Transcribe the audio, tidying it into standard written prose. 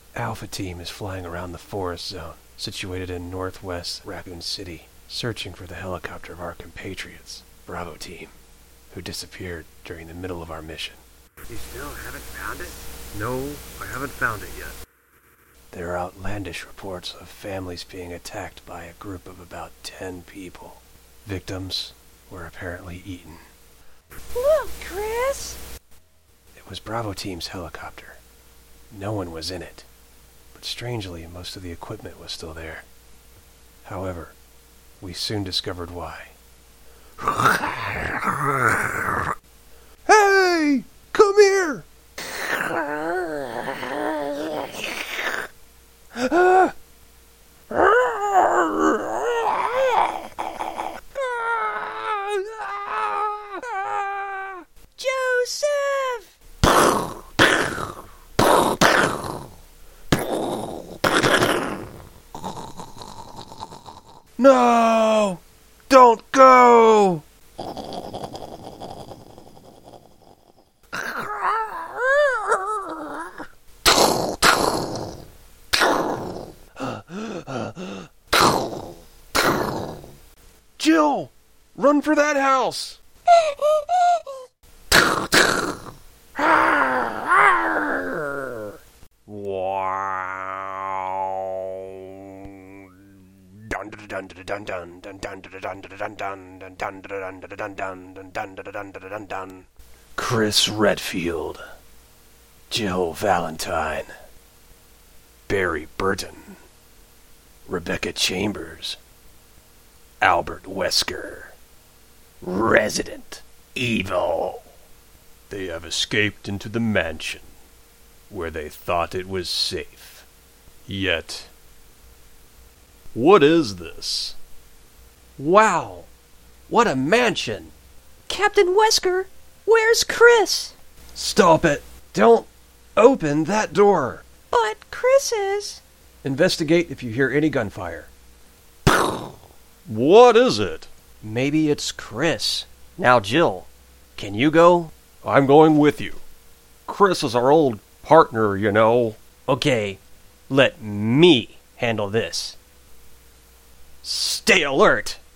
Alpha Team is flying around the forest zone, situated in northwest Raccoon City, searching for the helicopter of our compatriots, Bravo Team, who disappeared during the middle of our mission. You still haven't found it? No, I haven't found it yet. There are outlandish reports of families being attacked by a group of about 10 people. Victims were apparently eaten. Look, Chris! It was Bravo Team's helicopter. No one was in it, but strangely, most of the equipment was still there. However, we soon discovered why. Hey! Come here! Joseph! No! Don't go! Jill! Run for that house! Chris Redfield, Jill Valentine, Barry Burton, Rebecca Chambers, Albert Wesker, Resident Evil. They have escaped into the mansion, where they thought it was safe. Yet, what is this? Wow, what a mansion! Captain Wesker, where's Chris? Stop it! Don't open that door! But Chris is... Investigate if you hear any gunfire. What is it? Maybe it's Chris. Now, Jill, can you go? I'm going with you. Chris is our old partner, you know. Okay, let me handle this. Stay alert!